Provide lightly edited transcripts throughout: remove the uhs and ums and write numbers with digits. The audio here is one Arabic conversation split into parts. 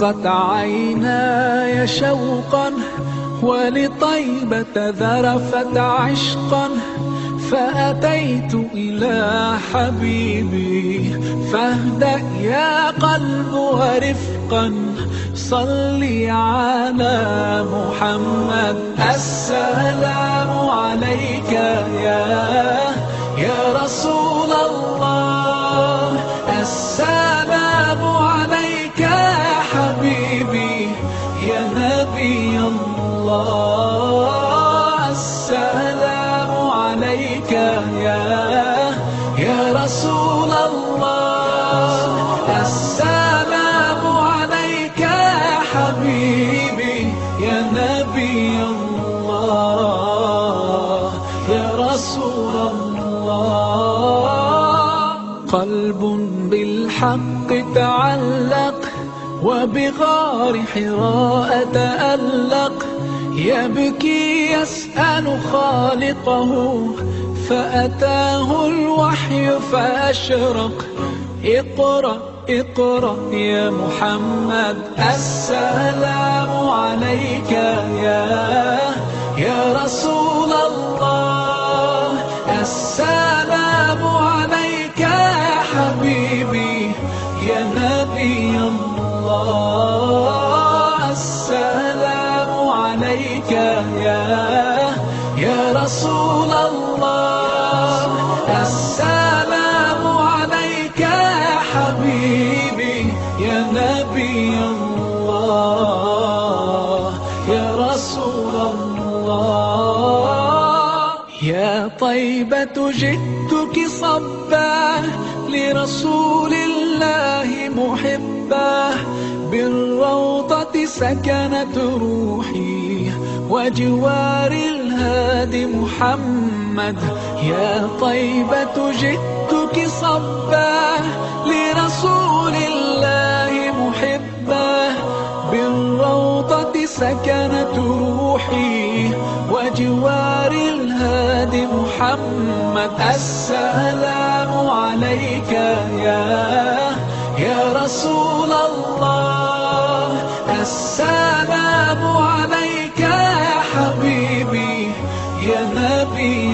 ضاقت عيناي شوقا ولطيبة ذرفت عشقا، فأتيت إلى حبيبي فاهدأ يا قلب ورفقا، صلي على محمد. السلام عليك يا رسول الله، السلام عليك يا حبيبي يا نبي الله، السلام عليك يا رسول الله، السلام عليك يا حبيبي يا نبي الله يا رسول الله. قلب بالحق تعلق وبغار حراء تألق، يبكي يسأل خالقه فأتاه الوحي فأشرق. اقرأ اقرأ يا محمد، السلام عليك يا رسول الله، السلام عليك يا حبيبي يا نبي الله، السلام عليك يا رسول الله، السلام عليك يا حبيبي يا نبي الله يا رسول الله. يا طيبة جئتك صبا لرسول الله محبا، بالروضة سكنت روحي وجوار الهادي محمد. يا طيبة جئتك صبا لرسول الله محبا، بالروضة سكنت روحي وجوار الهادي محمد. السلام عليك يا رسول الله، السلام عليك يا حبيبي يا نبي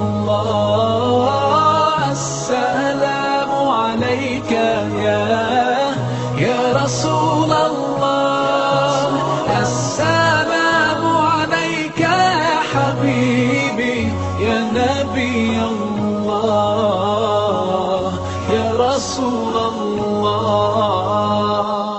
الله، السلام عليك يا رسول الله، السلام عليك يا حبيبي يا نبي الله يا رسول الله.